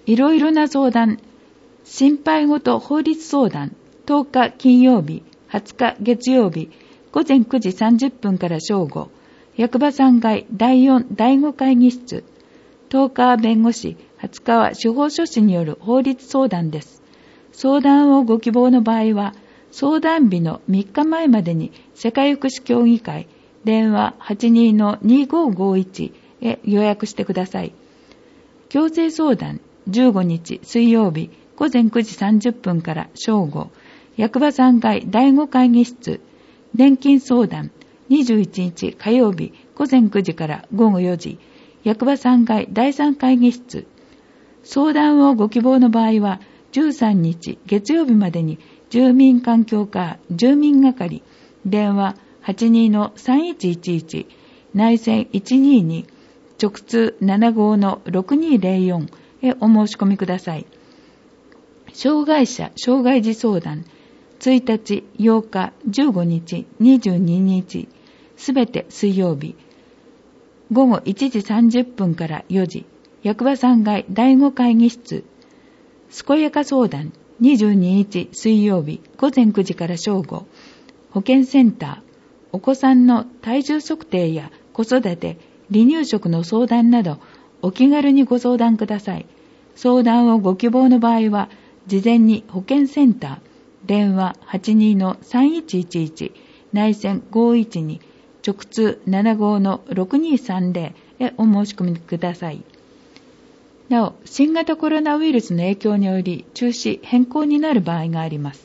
いろいろな相談、心配事法律相談、10日金曜日、20日月曜日、午前9時30分から正午、役場3階第4、第5会議室、10日は弁護士、20日は司法書士による法律相談です。相談をご希望の場合は、相談日の3日前までに社会福祉協議会、電話 82-2551 へ予約してください。強制相談、15日水曜日、午前9時30分から正午、役場3階第5会議室、年金相談、21日火曜日、午前9時から午後4時、役場3階第3会議室、相談をご希望の場合は、13日月曜日までに住民環境課住民係、電話 82-3111、内線122、直通 75-6204 へお申し込みください。障害者障害児相談、1日、8日、15日、22日、すべて水曜日、午後1時30分から4時、役場3階第5会議室、健やか相談、22日水曜日、午前9時から正午、保健センター、お子さんの体重測定や子育て、離乳食の相談など、お気軽にご相談ください。相談をご希望の場合は、事前に保健センター、電話 82-3111、内線512、直通 75-6230 へお申し込みください。なお、新型コロナウイルスの影響により中止・変更になる場合があります。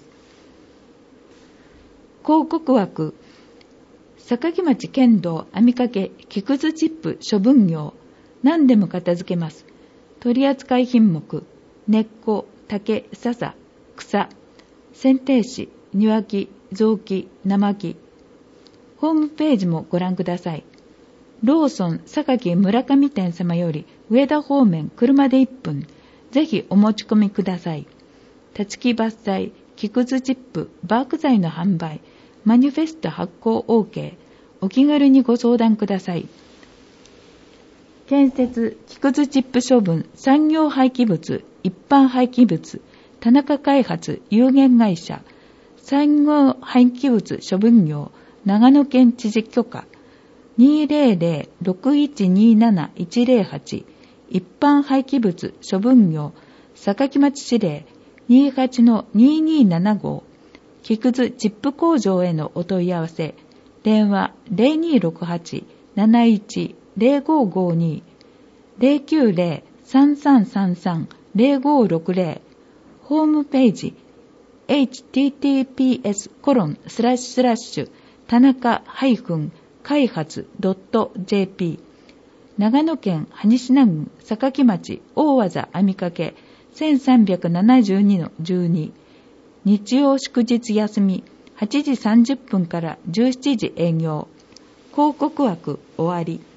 広告枠、坂城町県道網掛木くずチップ処分業、何でも片付けます。取扱品目、根っこ、竹、笹、草、剪定紙、庭木、雑木、生木。ホームページもご覧ください。ローソン榊村上店様より上田方面車で1分、ぜひお持ち込みください。立木伐採、木くずチップ、バーク材の販売、マニフェスト発行 OK、お気軽にご相談ください。建設、木くずチップ処分、産業廃棄物、一般廃棄物、田中開発有限会社、産業廃棄物処分業、長野県知事許可、200-6127-108、一般廃棄物処分業、坂町市令 28-2275、木くずチップ工場へのお問い合わせ、電話 0268-71-0552、090-3333-0560、ホームページ https:// 田中開発 .jp、 長野県羽島郡坂城町大技網掛 1372-12、 日曜祝日休み、8時30分から17時営業。広告枠終わり。